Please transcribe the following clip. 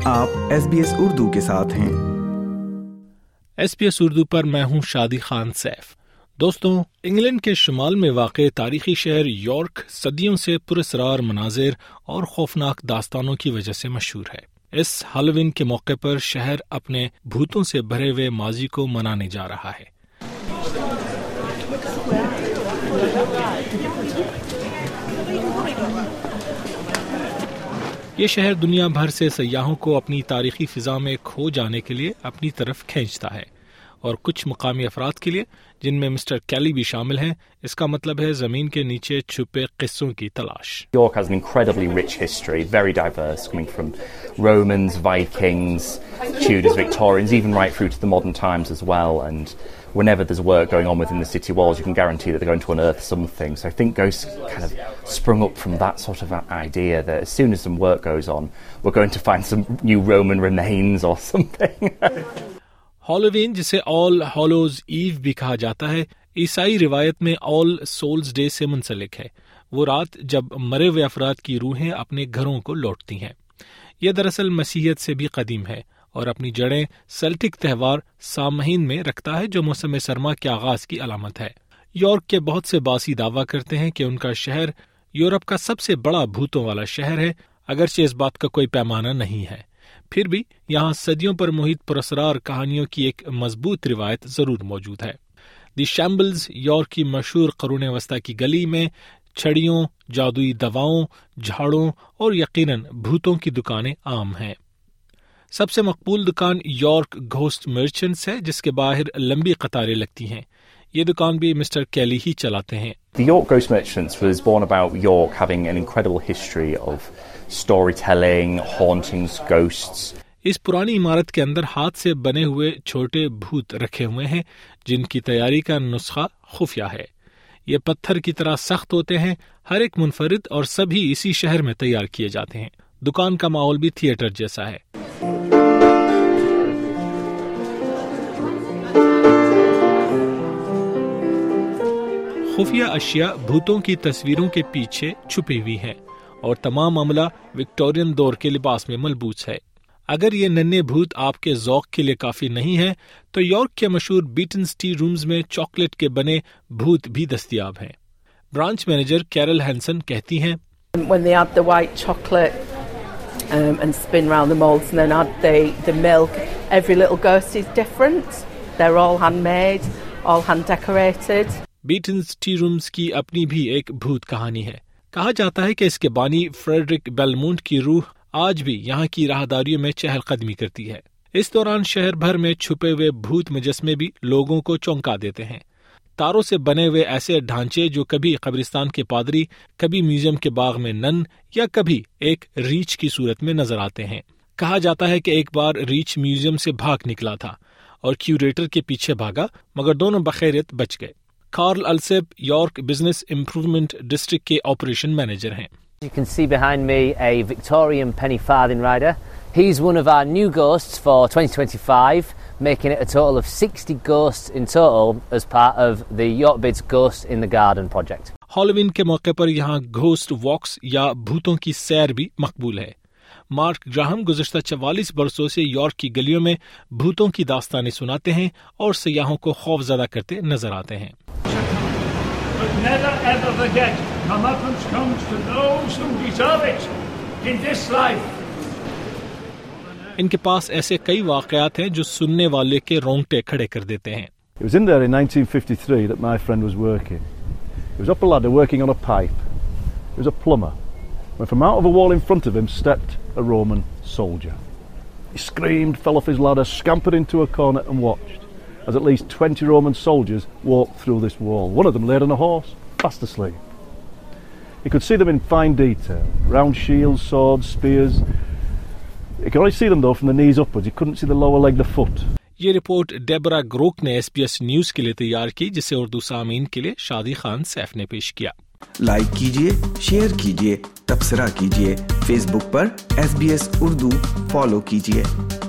آپ SBS اردو کے ساتھ ہیں۔ SBS اردو پر میں ہوں شادی خان سیف۔ دوستوں، انگلینڈ کے شمال میں واقع تاریخی شہر یارک صدیوں سے پراسرار مناظر اور خوفناک داستانوں کی وجہ سے مشہور ہے۔ اس ہالووین کے موقع پر شہر اپنے بھوتوں سے بھرے ہوئے ماضی کو منانے جا رہا ہے۔ یہ شہر دنیا بھر سے سیاحوں کو اپنی تاریخی فضا میں کھو جانے کے لیے اپنی طرف کھینچتا ہے، اور کچھ مقامی افراد کے لیے، جن میں مسٹر کیلی بھی شامل ہیں، اس کا مطلب ہے زمین کے نیچے چھپے قصوں کی تلاش۔ York has an incredibly rich history, very diverse, coming from Romans, Vikings, Tudors, Victorians, even right through to the modern times as well. And whenever there's work going on within the city walls, you can guarantee that they're going to unearth something. So I think ghosts kind of sprung up from that sort of idea that as soon as some work goes on, we're going to find some new Roman remains or something. Halloween, جسے all Hollows ایو بھی کہا جاتا ہے، عیسائی روایت میں آل souls day سے منسلک ہے، وہ رات جب مرے ہوئے افراد کی روحیں اپنے گھروں کو لوٹتی ہیں۔ یہ دراصل مسیحیت سے بھی قدیم ہے اور اپنی جڑیں سیلٹک تہوار سامہین میں رکھتا ہے، جو موسم سرما کے آغاز کی علامت ہے۔ یارک کے بہت سے باسی دعویٰ کرتے ہیں کہ ان کا شہر یورپ کا سب سے بڑا بھوتوں والا شہر ہے، اگرچہ اس بات کا کوئی پیمانہ نہیں ہے۔ پھر بھی یہاں صدیوں پر محیط پراسرار کہانیوں کی ایک مضبوط روایت ضرور موجود ہے۔ دی شیمبلز یارک کی مشہور قرون وسطی کی گلی میں چھڑیوں، جادوئی دواؤں، جھاڑوں اور یقیناً بھوتوں کی دکانیں عام ہیں۔ سب سے مقبول دکان یارک گھوسٹ مرچنٹس ہے، جس کے باہر لمبی قطاریں لگتی ہیں۔ یہ دکان بھی مسٹر کیلی ہی چلاتے ہیں۔ The York Ghost Merchants was born about York having an incredible history of storytelling, hauntings, ghosts. اس پرانی عمارت کے اندر ہاتھ سے بنے ہوئے چھوٹے بھوت رکھے ہوئے ہیں، جن کی تیاری کا نسخہ خفیہ ہے۔ یہ پتھر کی طرح سخت ہوتے ہیں، ہر ایک منفرد، اور سبھی اسی شہر میں تیار کیے جاتے ہیں۔ دکان کا ماحول بھی تھیٹر جیسا ہے۔ خفیہ اشیاء بھوتوں کی تصویروں کے پیچھے چھپی ہوئی ہیں، اور تمام عملہ وکٹورین دور کے لباس میں ملبوس ہے۔ اگر یہ ننھے بھوت آپ کے ذوق کے لیے کافی نہیں ہے، تو یارک کے مشہور بیٹنز ٹی رومز میں چاکلیٹ کے بنے بھوت بھی دستیاب ہیں۔ برانچ مینیجر کیرل ہینسن کہتی ہیں، When they add the white chocolate and spin round the molds and then add the milk, every little ghost is different. They're all handmade, all hand decorated. Bettys tea rooms کی اپنی بھی ایک بھوت کہانی ہے۔ کہا جاتا ہے کہ اس کے بانی فریڈرک بیلمونٹ کی روح آج بھی یہاں کی راہداریوں میں چہل قدمی کرتی ہے۔ اس دوران شہر بھر میں چھپے ہوئے بھوت مجسمے بھی لوگوں کو چونکا دیتے ہیں۔ تاروں سے بنے ہوئے ایسے ڈھانچے جو کبھی قبرستان کے پادری، کبھی میوزیم کے باغ میں نن، یا کبھی ایک ریچھ کی صورت میں نظر آتے ہیں۔ کہا جاتا ہے کہ ایک بار ریچھ میوزیم سے بھاگ نکلا تھا اور کیوریٹر کے پیچھے بھاگا، مگر دونوں بخیریت بچ گئے۔ Carl Alsop York business improvement district کے آپریشن مینیجر ہیں۔ You can see behind me a Victorian penny farthing rider. He's one of our new ghosts for 2025, making it a total of 60 ghosts in total as part of the York Bids Ghost in the Garden project. Halloween کے موقع پر یہاں ghost walks یا بھوتوں کی سیر بھی مقبول ہے۔ Mark Graham گزشتہ 44 برسوں سے یارک کی گلیوں میں بھوتوں کی داستانیں سناتے ہیں اور سیاحوں کو خوف زدہ کرتے نظر آتے ہیں۔ But never ever forget, comeuppance comes to those who deserve it in this life. ان کے پاس ایسے کئی واقعات ہیں جو سننے والے کے رونگٹے کھڑے کر دیتے ہیں۔ It was in there in 1953 that my friend was working. He was up a ladder working on a pipe. He was a plumber. When from out of a wall in front of him stepped a Roman soldier. He screamed, fell off his ladder, scampered into a corner and watched as at least 20 Roman soldiers walked through this wall. One of them laid on a horse, fast asleep. He could see them in fine detail, round shields, swords, spears. He could only see them though from the knees upwards. He couldn't see the lower leg, the foot. یہ report Debra Groke نے SBS news کے لیے تیار کی، جسے اردو سامعین کے لیے شادی خان سیف نے پیش کیا۔ لائک کیجیے، شیئر کیجیے، تبصرہ کیجیے، فیس بک پر SBS اردو فالو کیجیے۔